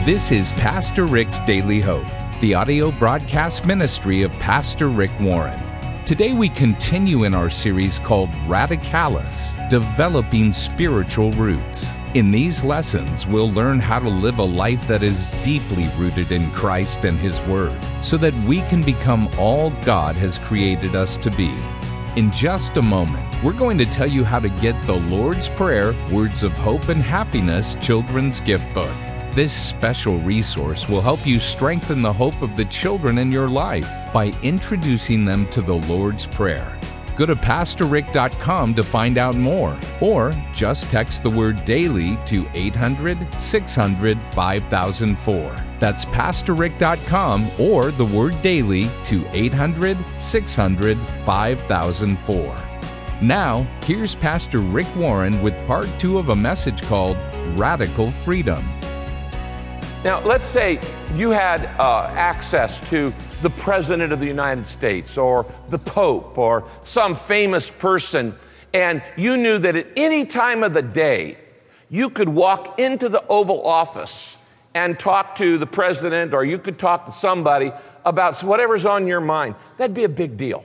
This is Pastor Rick's Daily Hope, the audio broadcast ministry of Pastor Rick Warren. Today we continue in our series called Radicalis, Developing Spiritual Roots. In these lessons, we'll learn how to live a life that is deeply rooted in Christ and His Word, so that we can become all God has created us to be. In just a moment, we're going to tell you how to get the Lord's Prayer, Words of Hope and Happiness Children's Gift Book. This special resource will help you strengthen the hope of the children in your life by introducing them to the Lord's Prayer. Go to PastorRick.com to find out more, or just text the word DAILY to 800-600-5004. That's PastorRick.com or the word DAILY to 800-600-5004. Now, here's Pastor Rick Warren with part 2 of a message called Radical Freedom. Now, let's say you had access to the President of the United States or the Pope or some famous person, and you knew that at any time of the day, you could walk into the Oval Office and talk to the President, or you could talk to somebody about whatever's on your mind. That'd be a big deal.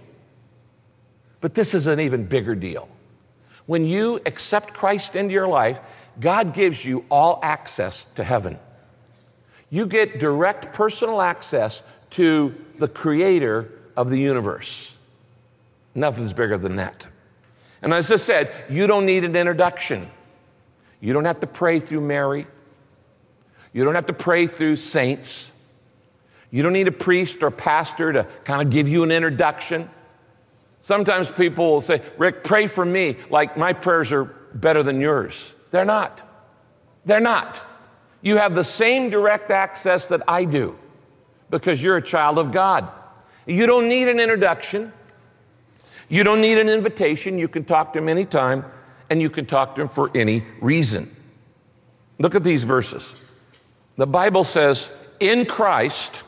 But this is an even bigger deal. When you accept Christ into your life, God gives you all access to heaven. You get direct personal access to the Creator of the universe. Nothing's bigger than that. And as I said, you don't need an introduction. You don't have to pray through Mary. You don't have to pray through saints. You don't need a priest or pastor to kind of give you an introduction. Sometimes people will say, Rick, pray for me, like my prayers are better than yours. They're not. They're not. You have the same direct access that I do because you're a child of God. You don't need an introduction. You don't need an invitation. You can talk to Him anytime, and you can talk to Him for any reason. Look at these verses. The Bible says, in Christ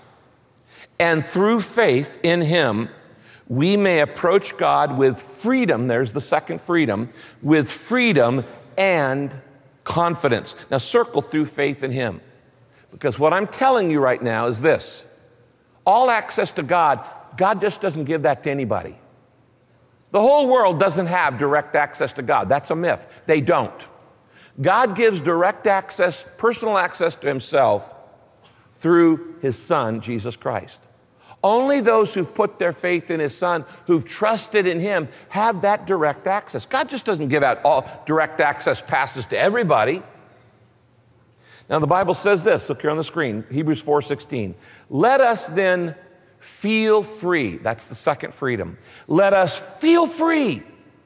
and through faith in Him, we may approach God with freedom. There's the second freedom, with freedom and confidence. Now circle through faith in Him. Because what I'm telling you right now is this. All access to God, God just doesn't give that to anybody. The whole world doesn't have direct access to God. That's a myth. They don't. God gives direct access, personal access to Himself through His Son, Jesus Christ. Only those who've put their faith in His Son, who've trusted in Him, have that direct access. God just doesn't give out all direct access passes to everybody. Now, the Bible says this. Look here on the screen, Hebrews 4:16. Let us then feel free. That's the second freedom. Let us feel free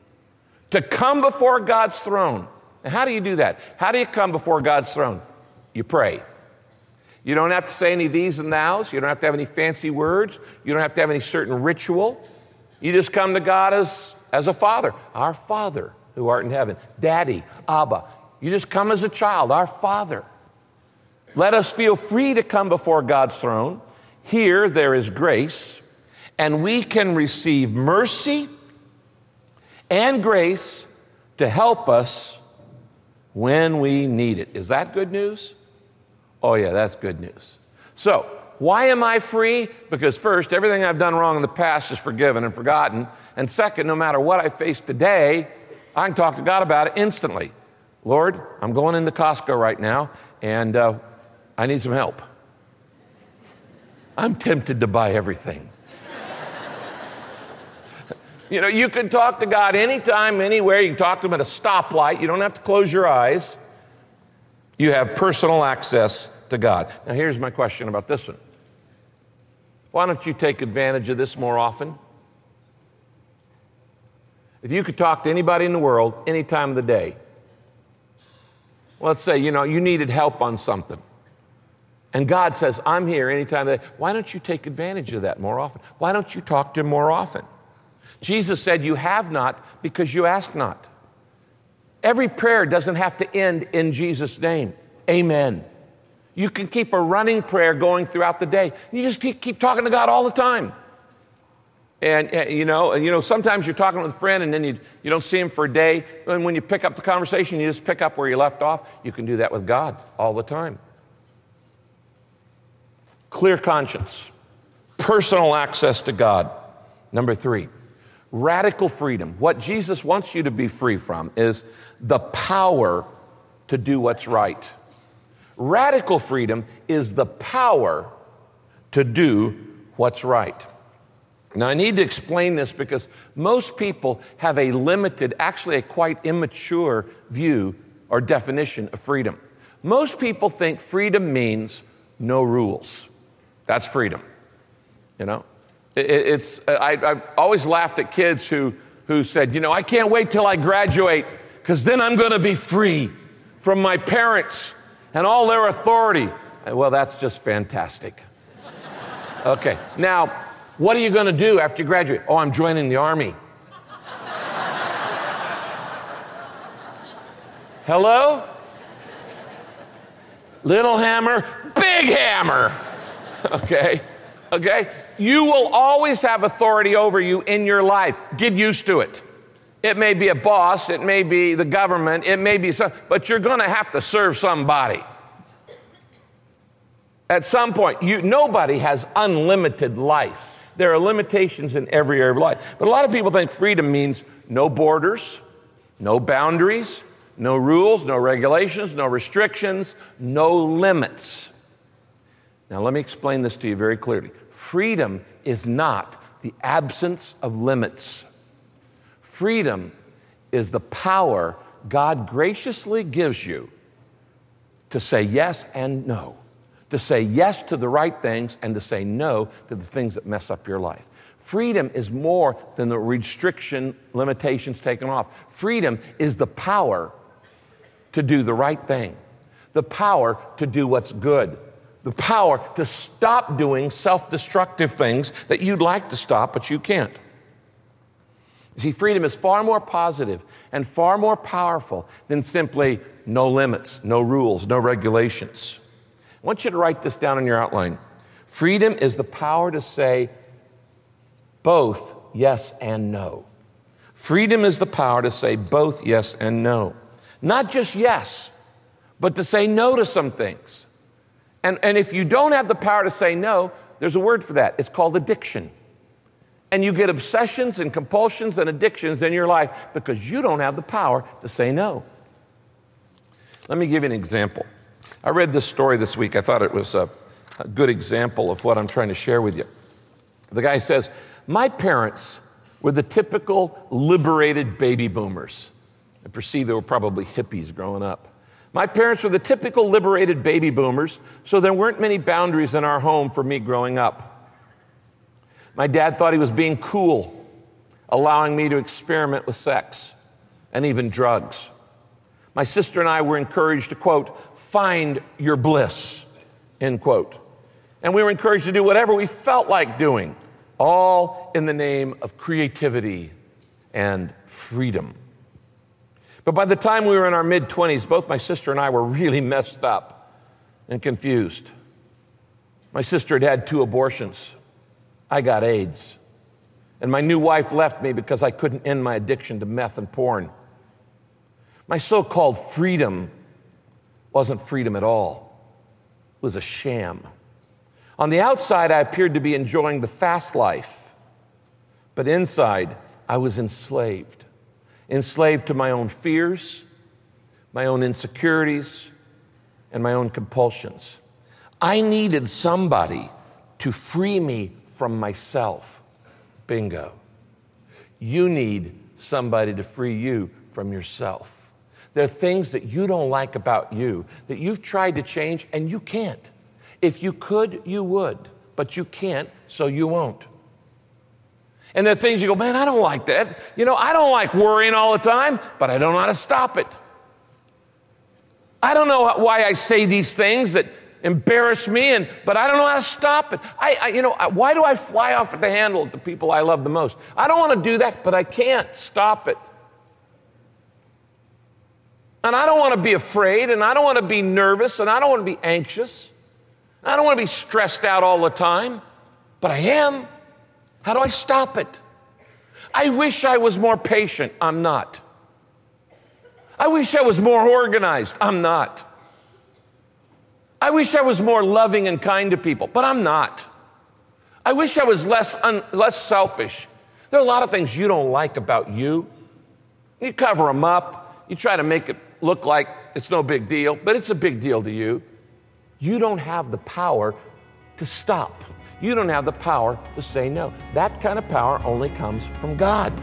to come before God's throne. Now, how do you do that? How do you come before God's throne? You pray. You don't have to say any these and thous. You don't have to have any fancy words. You don't have to have any certain ritual. You just come to God as a father. Our Father who art in heaven. Daddy, Abba. You just come as a child, our Father. Let us feel free to come before God's throne. Here there is grace, and we can receive mercy and grace to help us when we need it. Is that good news? Oh yeah, that's good news. So, why am I free? Because first, everything I've done wrong in the past is forgiven and forgotten. And second, no matter what I face today, I can talk to God about it instantly. Lord, I'm going into Costco right now, and I need some help. I'm tempted to buy everything. You know, you can talk to God anytime, anywhere. You can talk to Him at a stoplight. You don't have to close your eyes. You have personal access to God. Now, here's my question about this one. Why don't you take advantage of this more often? If you could talk to anybody in the world any time of the day, let's say, you needed help on something, and God says, I'm here any time of the day. Why don't you take advantage of that more often? Why don't you talk to Him more often? Jesus said, you have not because you ask not. Every prayer doesn't have to end in Jesus' name. Amen. You can keep a running prayer going throughout the day. You just keep talking to God all the time. And sometimes you're talking with a friend and then you don't see him for a day. And when you pick up the conversation, you just pick up where you left off. You can do that with God all the time. clear conscience, personal access to God. Number 3, radical freedom. What Jesus wants you to be free from is the power to do what's right. Radical freedom is the power to do what's right. Now, I need to explain this because most people have a limited, actually a quite immature view or definition of freedom. Most people think freedom means no rules. That's freedom, you know? I've always laughed at kids who said, I can't wait till I graduate because then I'm going to be free from my parents and all their authority. Well, that's just fantastic. Okay, now, what are you going to do after you graduate? Oh, I'm joining the Army. Hello? Little hammer, big hammer. Okay? You will always have authority over you in your life. Get used to it. It may be a boss, it may be the government, it may be but you're going to have to serve somebody. At some point, nobody has unlimited life. There are limitations in every area of life. But a lot of people think freedom means no borders, no boundaries, no rules, no regulations, no restrictions, no limits. Now, let me explain this to you very clearly. Freedom is not the absence of limits. Freedom is the power God graciously gives you to say yes and no, to say yes to the right things and to say no to the things that mess up your life. Freedom is more than the restriction, limitations taken off. Freedom is the power to do the right thing, the power to do what's good, the power to stop doing self-destructive things that you'd like to stop, but you can't. You see, freedom is far more positive and far more powerful than simply no limits, no rules, no regulations. I want you to write this down in your outline. Freedom is the power to say both yes and no. Freedom is the power to say both yes and no. Not just yes, but to say no to some things. And if you don't have the power to say no, there's a word for that. It's called addiction. And you get obsessions and compulsions and addictions in your life because you don't have the power to say no. Let me give you an example. I read this story this week. I thought it was a good example of what I'm trying to share with you. The guy says, my parents were the typical liberated baby boomers. I perceive they were probably hippies growing up. My parents were the typical liberated baby boomers, so there weren't many boundaries in our home for me growing up. My dad thought he was being cool, allowing me to experiment with sex and even drugs. My sister and I were encouraged to, quote, find your bliss, end quote. And we were encouraged to do whatever we felt like doing, all in the name of creativity and freedom. But by the time we were in our mid-20s, both my sister and I were really messed up and confused. My sister had had 2 abortions. I got AIDS. And my new wife left me because I couldn't end my addiction to meth and porn. My so-called freedom wasn't freedom at all. It was a sham. On the outside, I appeared to be enjoying the fast life. But inside, I was enslaved to my own fears, my own insecurities, and my own compulsions. I needed somebody to free me from myself. Bingo. You need somebody to free you from yourself. There are things that you don't like about you that you've tried to change and you can't. If you could, you would, but you can't, so you won't. And there are things you go, man, I don't like that. I don't like worrying all the time, but I don't know how to stop it. I don't know why I say these things that embarrass me, but I don't know how to stop it. Why do I fly off at the handle at the people I love the most? I don't want to do that, but I can't stop it. And I don't want to be afraid, and I don't want to be nervous, and I don't want to be anxious. I don't want to be stressed out all the time, but I am. How do I stop it? I wish I was more patient. I'm not. I wish I was more organized. I'm not. I wish I was more loving and kind to people, but I'm not. I wish I was less selfish. There are a lot of things you don't like about you. You cover them up. You try to make it look like it's no big deal, but it's a big deal to you. You don't have the power to stop. You don't have the power to say no. That kind of power only comes from God.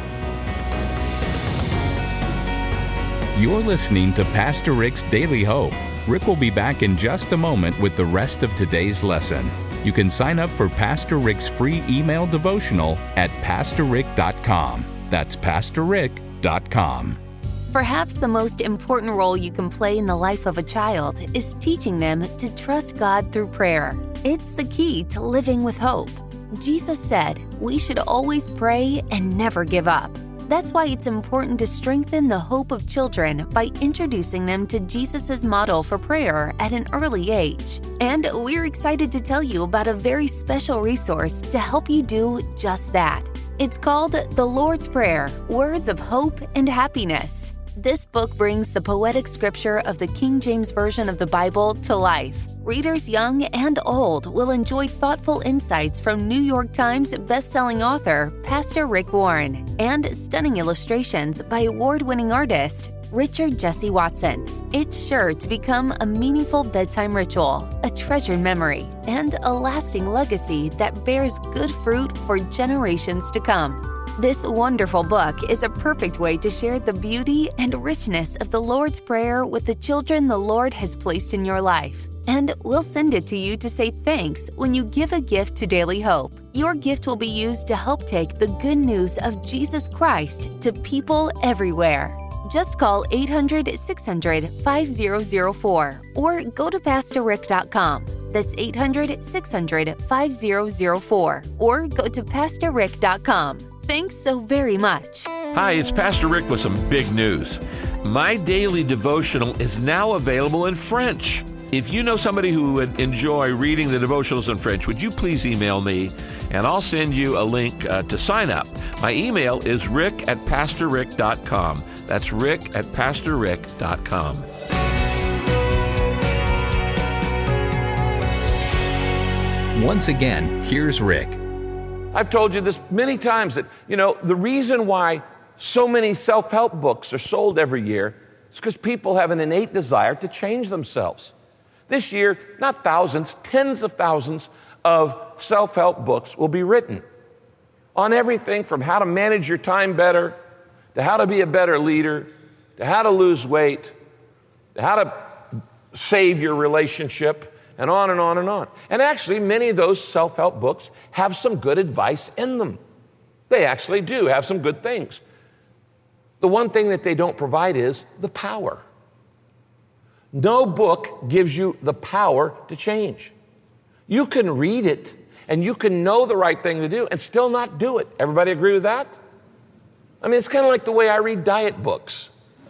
You're listening to Pastor Rick's Daily Hope. Rick will be back in just a moment with the rest of today's lesson. You can sign up for Pastor Rick's free email devotional at pastorrick.com. That's pastorrick.com. Perhaps the most important role you can play in the life of a child is teaching them to trust God through prayer. It's the key to living with hope. Jesus said we should always pray and never give up. That's why it's important to strengthen the hope of children by introducing them to Jesus' model for prayer at an early age. And we're excited to tell you about a very special resource to help you do just that. It's called The Lord's Prayer, Words of Hope and Happiness. This book brings the poetic scripture of the King James Version of the Bible to life. Readers young and old will enjoy thoughtful insights from New York Times bestselling author Pastor Rick Warren and stunning illustrations by award-winning artist Richard Jesse Watson. It's sure to become a meaningful bedtime ritual, a treasured memory, and a lasting legacy that bears good fruit for generations to come. This wonderful book is a perfect way to share the beauty and richness of the Lord's Prayer with the children the Lord has placed in your life. And we'll send it to you to say thanks when you give a gift to Daily Hope. Your gift will be used to help take the good news of Jesus Christ to people everywhere. Just call 800-600-5004 or go to pastorrick.com. That's 800-600-5004 or go to pastorrick.com. Thanks so very much. Hi, it's Pastor Rick with some big news. My daily devotional is now available in French. If you know somebody who would enjoy reading the devotionals in French, would you please email me and I'll send you a link to sign up. My email is rick@pastorrick.com. That's rick@pastorrick.com. Once again, here's Rick. I've told you this many times that, the reason why so many self-help books are sold every year is because people have an innate desire to change themselves. This year, not thousands, tens of thousands of self-help books will be written on everything from how to manage your time better, to how to be a better leader, to how to lose weight, to how to save your relationship, and on and on and on. And actually, many of those self-help books have some good advice in them. They actually do have some good things. The one thing that they don't provide is the power. No book gives you the power to change. You can read it, and you can know the right thing to do and still not do it. Everybody agree with that? I mean, it's kind of like the way I read diet books.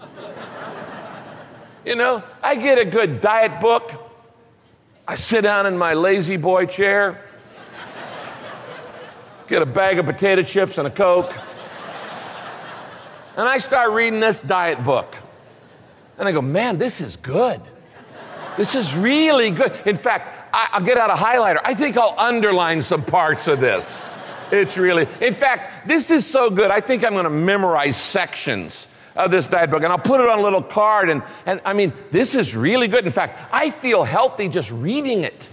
I get a good diet book. I sit down in my lazy boy chair, get a bag of potato chips and a Coke, and I start reading this diet book. And I go, man, this is good. This is really good. In fact, I'll get out a highlighter. I think I'll underline some parts of this. In fact, this is so good, I think I'm going to memorize sections of this diet book, and I'll put it on a little card, and I mean, this is really good. In fact, I feel healthy just reading it.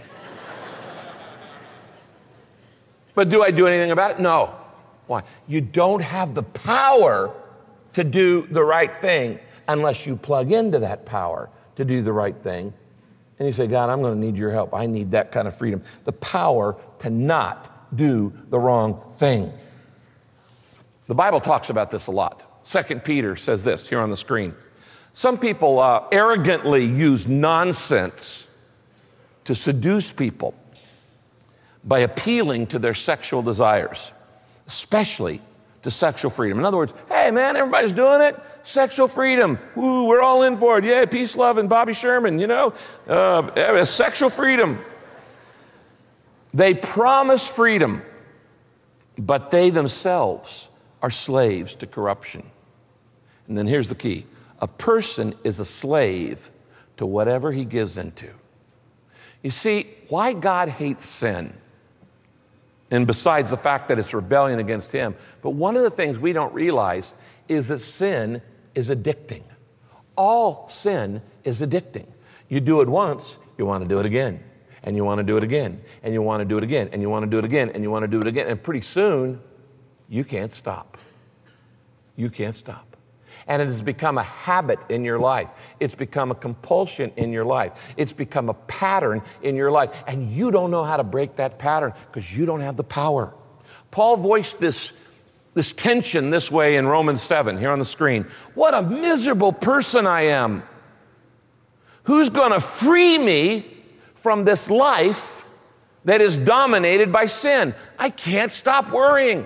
But do I do anything about it? No. Why? You don't have the power to do the right thing unless you plug into that power to do the right thing. And you say, God, I'm going to need your help. I need that kind of freedom. The power to not do the wrong thing. The Bible talks about this a lot. 2 Peter says this here on the screen. Some people arrogantly use nonsense to seduce people by appealing to their sexual desires, especially to sexual freedom. In other words, hey man, everybody's doing it. Sexual freedom. Woo, we're all in for it. Yeah, peace, love, and Bobby Sherman, sexual freedom. They promise freedom, but they themselves are slaves to corruption. And then here's the key. A person is a slave to whatever he gives into. You see, why God hates sin, and besides the fact that it's rebellion against him, but one of the things we don't realize is that sin is addicting. All sin is addicting. You do it once, you want to do it again, and you want to do it again, and you want to do it again, and you want to do it again, and you want to do it again, and pretty soon, you can't stop. You can't stop. And it has become a habit in your life. It's become a compulsion in your life. It's become a pattern in your life. And you don't know how to break that pattern because you don't have the power. Paul voiced this tension this way in Romans 7, here on the screen. What a miserable person I am. Who's going to free me from this life that is dominated by sin? I can't stop worrying.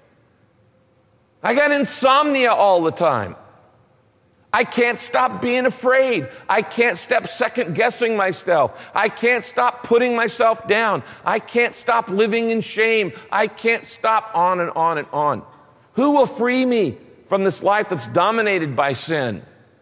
I got insomnia all the time. I can't stop being afraid. I can't stop second-guessing myself. I can't stop putting myself down. I can't stop living in shame. I can't stop on and on and on. Who will free me from this life that's dominated by sin?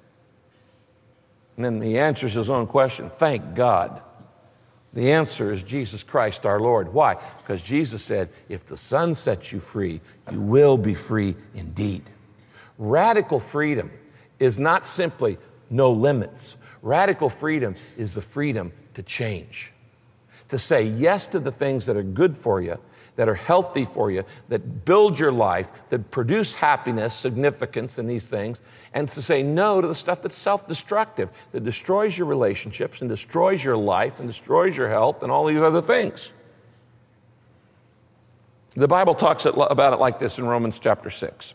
And then he answers his own question. Thank God. The answer is Jesus Christ our Lord. Why? Because Jesus said, if the Son sets you free, you will be free indeed. Radical freedom is not simply no limits. Radical freedom is the freedom to change, to say yes to the things that are good for you, that are healthy for you, that build your life, that produce happiness, significance in these things, and to say no to the stuff that's self-destructive, that destroys your relationships and destroys your life and destroys your health and all these other things. The Bible talks about it like this in Romans chapter 6.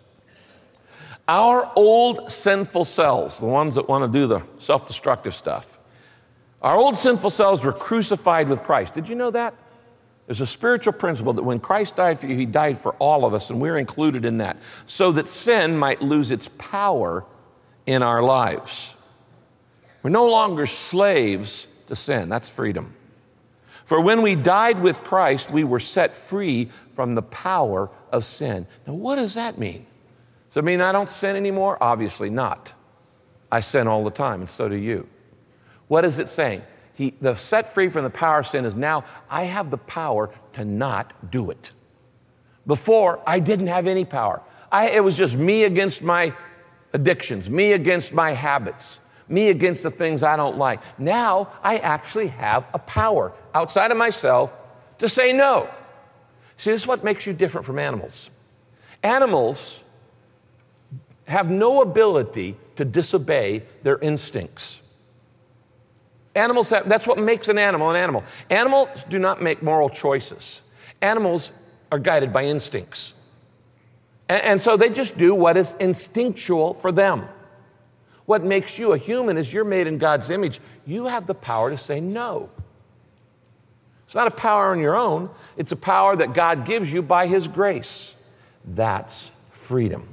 Our old sinful selves, the ones that want to do the self-destructive stuff, our old sinful selves were crucified with Christ. Did you know that? There's a spiritual principle that when Christ died for you, he died for all of us, and we're included in that, so that sin might lose its power in our lives. We're no longer slaves to sin. That's freedom. For when we died with Christ, we were set free from the power of sin. Now, what does that mean? Does it mean I don't sin anymore? Obviously not. I sin all the time, and so do you. What is it saying? The set free from the power of sin is now I have the power to not do it. Before, I didn't have any power. It was just me against my addictions, me against my habits, me against the things I don't like. Now, I actually have a power outside of myself to say no. See, this is what makes you different from animals. Animals have no ability to disobey their instincts. Animals that's what makes an animal an animal. Animals do not make moral choices. Animals are guided by instincts. And so they just do what is instinctual for them. What makes you a human is you're made in God's image. You have the power to say no. It's not a power on your own. It's a power that God gives you by his grace. That's freedom.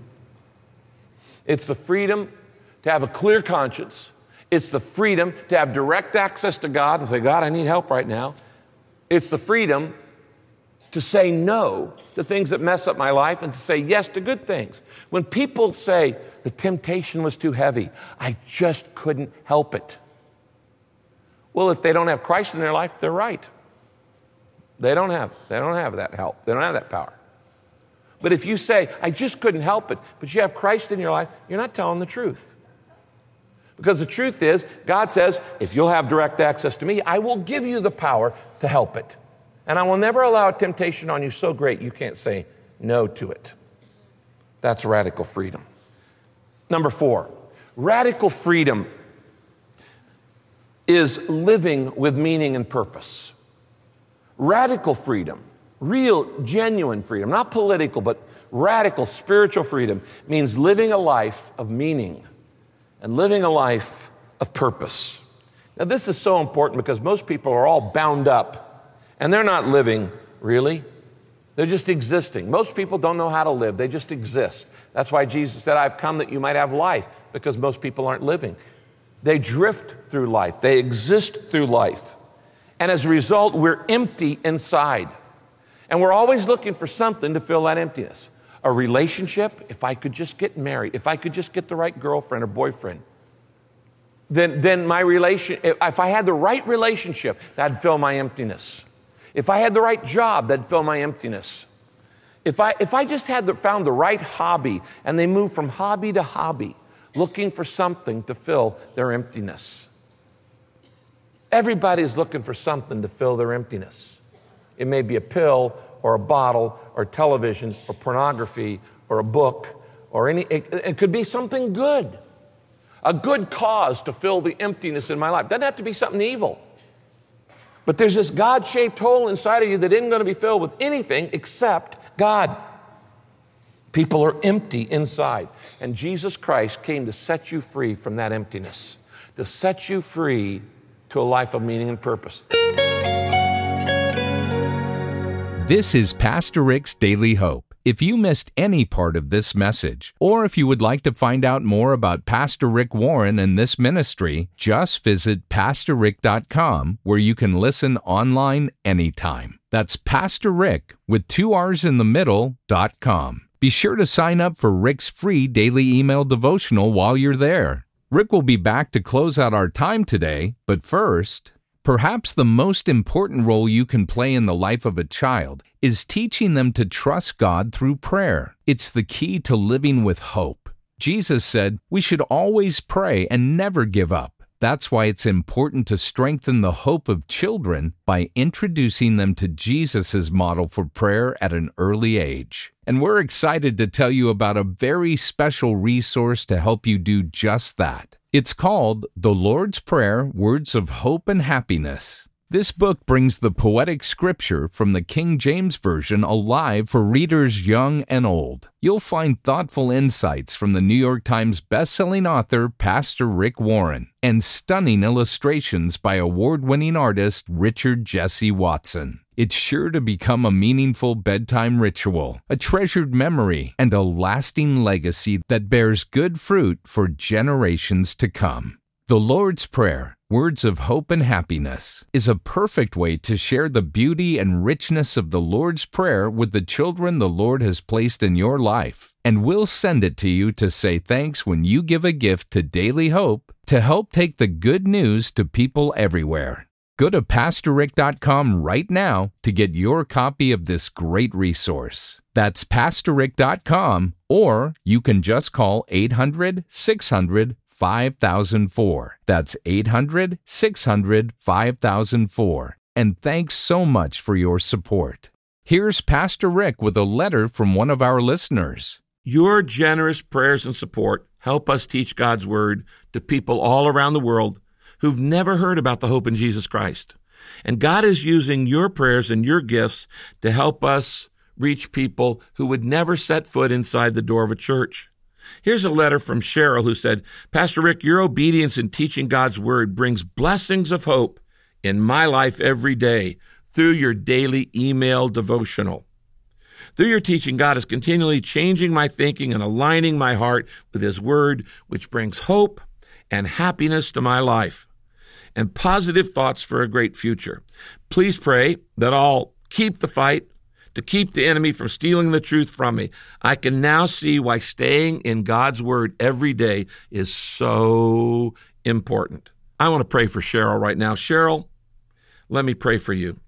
It's the freedom to have a clear conscience. It's the freedom to have direct access to God and say, God, I need help right now. It's the freedom to say no to things that mess up my life and to say yes to good things. When people say the temptation was too heavy, I just couldn't help it. Well, if they don't have Christ in their life, they're right. They don't have that help. They don't have that power. But if you say, I just couldn't help it, but you have Christ in your life, you're not telling the truth. Because the truth is, God says, if you'll have direct access to me, I will give you the power to help it. And I will never allow a temptation on you so great you can't say no to it. That's radical freedom. Number 4, radical freedom is living with meaning and purpose. Radical freedom, real, genuine freedom, not political, but radical spiritual freedom means living a life of meaning and living a life of purpose. Now, this is so important because most people are all bound up and they're not living, really. They're just existing. Most people don't know how to live. They just exist. That's why Jesus said, I've come that you might have life, because most people aren't living. They drift through life. They exist through life. And as a result, we're empty inside. And we're always looking for something to fill that emptiness. A relationship, if I could just get married, if I could just get the right girlfriend or boyfriend. then my if I had the right relationship, that'd fill my emptiness. If I had the right job, that'd fill my emptiness. If I just found the right hobby, and they moved from hobby to hobby, looking for something to fill their emptiness. Everybody's looking for something to fill their emptiness. It may be a pill or a bottle or television or pornography or a book or it could be something good. A good cause to fill the emptiness in my life. Doesn't have to be something evil. But there's this God-shaped hole inside of you that isn't going to be filled with anything except God. People are empty inside. And Jesus Christ came to set you free from that emptiness, to set you free to a life of meaning and purpose. This is Pastor Rick's Daily Hope. If you missed any part of this message, or if you would like to find out more about Pastor Rick Warren and this ministry, just visit PastorRick.com, where you can listen online anytime. That's Pastor Rick with 2 R's in the middle.com. Be sure to sign up for Rick's free daily email devotional while you're there. Rick will be back to close out our time today, but first, perhaps the most important role you can play in the life of a child is teaching them to trust God through prayer. It's the key to living with hope. Jesus said we should always pray and never give up. That's why it's important to strengthen the hope of children by introducing them to Jesus' model for prayer at an early age. And we're excited to tell you about a very special resource to help you do just that. It's called The Lord's Prayer, Words of Hope and Happiness. This book brings the poetic scripture from the King James Version alive for readers young and old. You'll find thoughtful insights from the New York Times bestselling author, Pastor Rick Warren, and stunning illustrations by award-winning artist Richard Jesse Watson. It's sure to become a meaningful bedtime ritual, a treasured memory, and a lasting legacy that bears good fruit for generations to come. The Lord's Prayer, Words of Hope and Happiness, is a perfect way to share the beauty and richness of the Lord's Prayer with the children the Lord has placed in your life. And we'll send it to you to say thanks when you give a gift to Daily Hope to help take the good news to people everywhere. Go to PastorRick.com right now to get your copy of this great resource. That's PastorRick.com, or you can just call 800-600-5004. That's 800-600-5004. And thanks so much for your support. Here's Pastor Rick with a letter from one of our listeners. Your generous prayers and support help us teach God's Word to people all around the world who've never heard about the hope in Jesus Christ. And God is using your prayers and your gifts to help us reach people who would never set foot inside the door of a church. Here's a letter from Cheryl who said, Pastor Rick, your obedience in teaching God's Word brings blessings of hope in my life every day through your daily email devotional. Through your teaching, God is continually changing my thinking and aligning my heart with His Word, which brings hope and happiness to my life and positive thoughts for a great future. Please pray that I'll keep the fight to keep the enemy from stealing the truth from me. I can now see why staying in God's Word every day is so important. I want to pray for Cheryl right now. Cheryl, let me pray for you.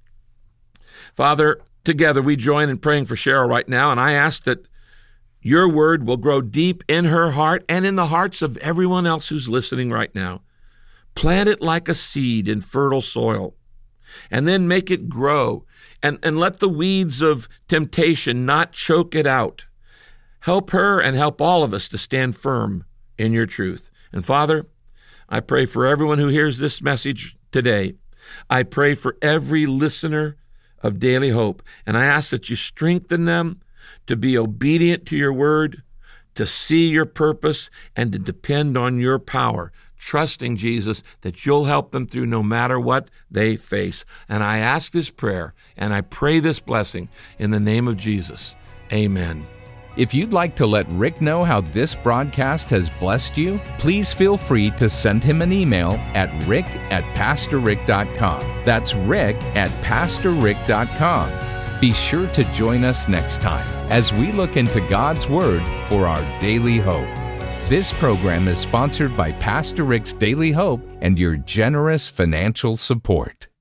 Father, together we join in praying for Cheryl right now, and I ask that your Word will grow deep in her heart and in the hearts of everyone else who's listening right now. Plant it like a seed in fertile soil, and then make it grow, and let the weeds of temptation not choke it out. Help her and help all of us to stand firm in your truth. And Father, I pray for everyone who hears this message today. I pray for every listener of Daily Hope, and I ask that you strengthen them to be obedient to your word, to see your purpose, and to depend on your power, trusting, Jesus, that you'll help them through no matter what they face. And I ask this prayer, and I pray this blessing in the name of Jesus. Amen. If you'd like to let Rick know how this broadcast has blessed you, please feel free to send him an email at rick@pastorrick.com. That's rick@pastorrick.com. Be sure to join us next time as we look into God's Word for our daily hope. This program is sponsored by Pastor Rick's Daily Hope and your generous financial support.